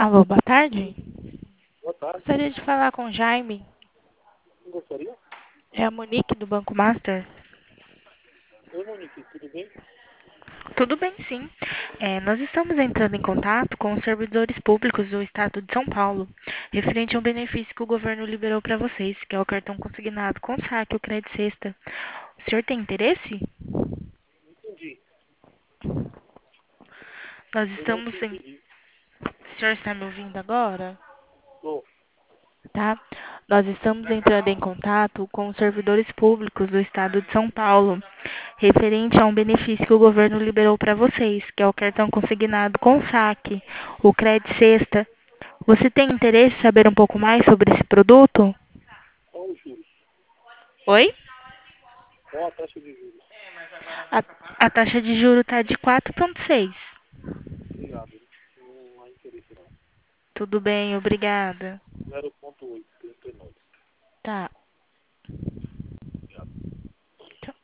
Alô, boa tarde. Boa tarde. Gostaria de falar com o Jaime. Quem gostaria? É a Monique do Banco Master. Oi, Monique, tudo bem? Tudo bem, sim. Nós estamos entrando em contato com os servidores públicos do Estado de São Paulo, referente a um benefício que o governo liberou para vocês, que é o cartão consignado com saque, o Crédito Sexta. O senhor tem interesse? Entendi. Nós Eu não estamos te em... entendi. O senhor está me ouvindo agora? Tô. Tá? Nós estamos entrando em contato com os servidores públicos do Estado de São Paulo, referente a um benefício que o governo liberou para vocês, que é o cartão consignado com saque, o Crédito Sexta. Você tem interesse em saber um pouco mais sobre esse produto? Qual os juros? Oi? Qual a taxa de juros? A, a taxa de juro está de 4,6. Obrigado. Não há interesse não. Tudo bem, obrigada. Zero